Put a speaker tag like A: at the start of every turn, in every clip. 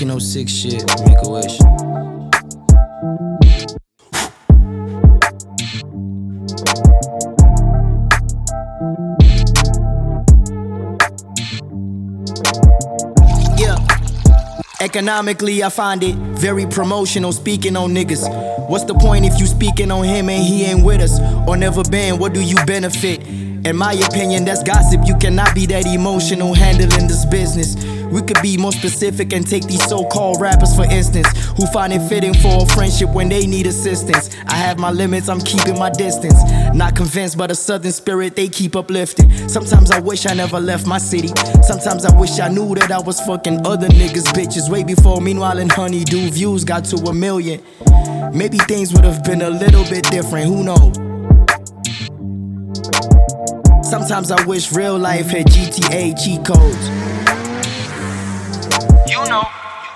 A: 1606 shit, make a wish. Economically, I find it very promotional, speaking on niggas. What's the point if you speaking on him and he ain't with us? Or never been, what do you benefit? In my opinion, that's gossip. You cannot be that emotional handling this business. We could be more specific and take these so-called rappers for instance, who find it fitting for a friendship when they need assistance. I have my limits, I'm keeping my distance. Not convinced by the southern spirit, they keep uplifting. Sometimes I wish I never left my city. Sometimes I wish I knew that I was fucking other niggas' bitches way before Meanwhile in Honeydew views got to 1 million. Maybe things would have been a little bit different, who knows? Sometimes I wish real life had GTA cheat codes. You know.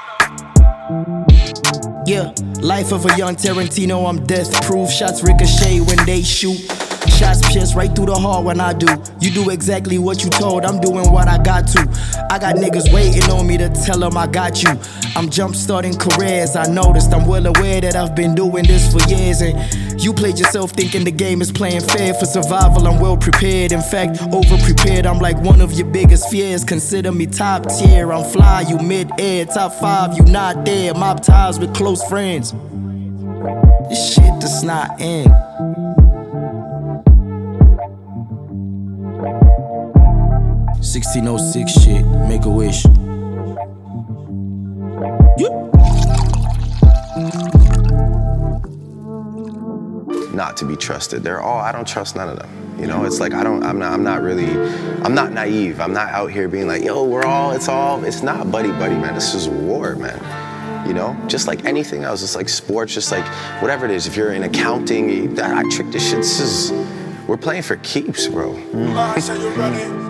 A: Yeah, life of a young Tarantino, I'm death proof. Shots ricochet when they shoot. Shots pierce right through the heart when I do. You do exactly what you told, I'm doing what I got to. I got niggas waiting on me to tell them I got you. I'm jump starting careers, I noticed. I'm well aware that I've been doing this for years. And you played yourself thinking the game is playing fair. For survival, I'm well prepared. In fact, over prepared, I'm like one of your biggest fears. Consider me top tier, I'm fly, you mid-air. Top 5, you not there. Mob ties with close friends. This shit does not end. $1606 shit, make a wish. Yeah.
B: Not to be trusted. They're all, I don't trust none of them. You know, it's like I'm not naive. I'm not out here being like, yo, it's not buddy, man. This is war, man. You know, just like anything else. It's like sports, just like whatever it is. If you're in accounting, I trick this shit. We're playing for keeps, bro. Mm.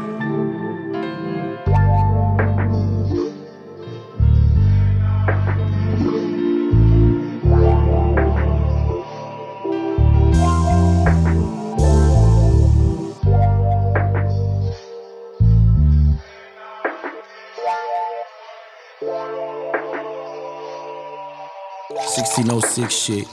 A: 1606 shit.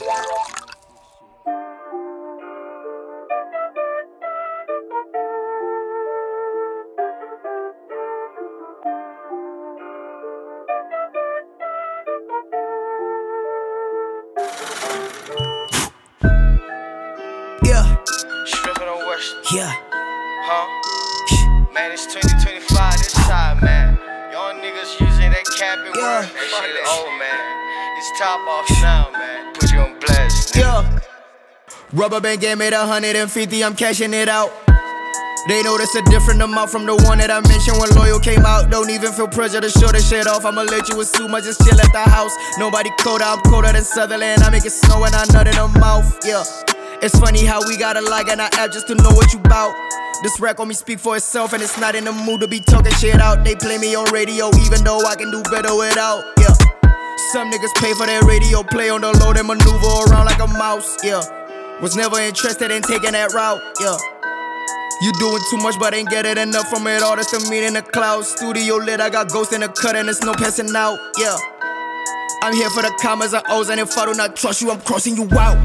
A: Yeah.
C: Huh? Man, it's 2025 this side, man. Y'all niggas using that capping word. That shit is old, man. It's top off now, man. Put you on blast.
A: Yeah. Rubber band game made 150, I'm cashing it out. They know that's a different amount from the one that I mentioned when Loyal came out. Don't even feel pressure to show the shit off. I'ma let you assume I just chill at the house. Nobody colder, I'm colder than Sutherland. I make it snow and I nut in the mouth. Yeah. It's funny how we gotta like an app just to know what you bout. This rap on me speak for itself and it's not in the mood to be talking shit out. They play me on radio even though I can do better without. Yeah. Some niggas pay for their radio play on the low, they maneuver around like a mouse. Yeah. Was never interested in taking that route. Yeah. You doing too much but ain't getting enough from it all. That's the meat in the clouds. Studio lit, I got ghosts in the cut and there's no passing out. Yeah. I'm here for the commas and O's, and if I do not trust you, I'm crossing you out.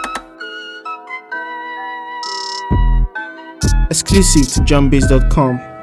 D: Exclusive to JohnBiz.com.